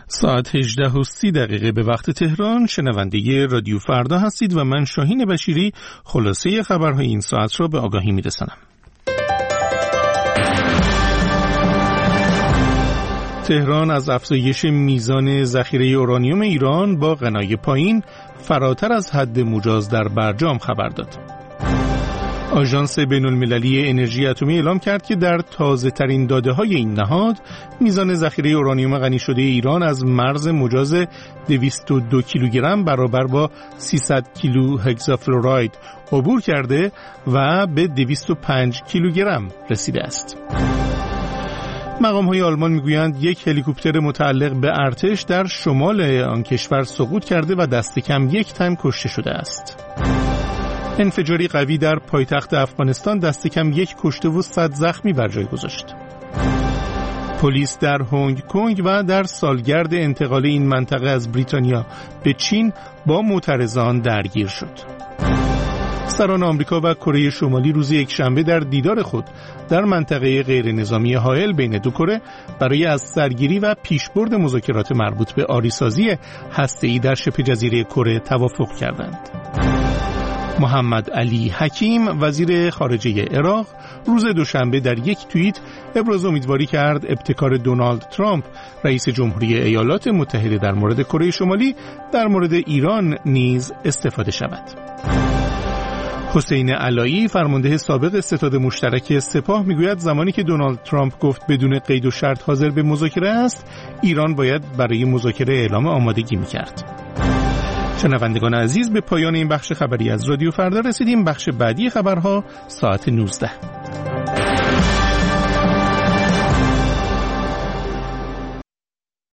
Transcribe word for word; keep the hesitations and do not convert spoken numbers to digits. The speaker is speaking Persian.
ساعت هجده و سی دقیقه به وقت تهران. شنونده رادیو فردا هستید و من شاهین بشیری خلاصه خبرهای این ساعت را به آگاهی میرسانم. تهران از افزایش میزان ذخیره اورانیوم ایران با غنای پایین فراتر از حد مجاز در برجام خبر داد. آژانس بین‌المللی انرژی اتمی اعلام کرد که در تازه ترین داده های این نهاد میزان ذخیره اورانیوم غنی شده ایران از مرز مجاز دویست و دو کیلوگرم برابر با سیصد کیلو هگزافلوراید عبور کرده و به دویست و پنج کیلوگرم رسیده است. مقام‌های آلمان میگویند یک هلیکوپتر متعلق به ارتش در شمال آن کشور سقوط کرده و دست کم یک تن کشته شده است. انفجاری قوی در پایتخت افغانستان دست کم یک کشته و صد زخمی بر جای گذاشت. پلیس در هنگ کنگ و در سالگرد انتقال این منطقه از بریتانیا به چین با معترضان درگیر شد. سران آمریکا و کره شمالی روز یکشنبه در دیدار خود در منطقه غیر نظامی هائل بین دو کره برای از سرگیری و پیشبرد مذاکرات مربوط به آریسازی هسته‌ای در شبه جزیره کره توافق کردند. محمد علی حکیم وزیر خارجه عراق روز دوشنبه در یک توییت ابراز امیدواری کرد ابتکار دونالد ترامپ رئیس جمهوری ایالات متحده در مورد کره شمالی در مورد ایران نیز استفاده شود. حسین علایی فرمانده سابق ستاد مشترک سپاه میگوید زمانی که دونالد ترامپ گفت بدون قید و شرط حاضر به مذاکره است، ایران باید برای مذاکره اعلام آمادگی میکرد. شنوندگان عزیز، به پایان این بخش خبری از رادیو فردا رسیدیم. بخش بعدی خبرها ساعت نوزده.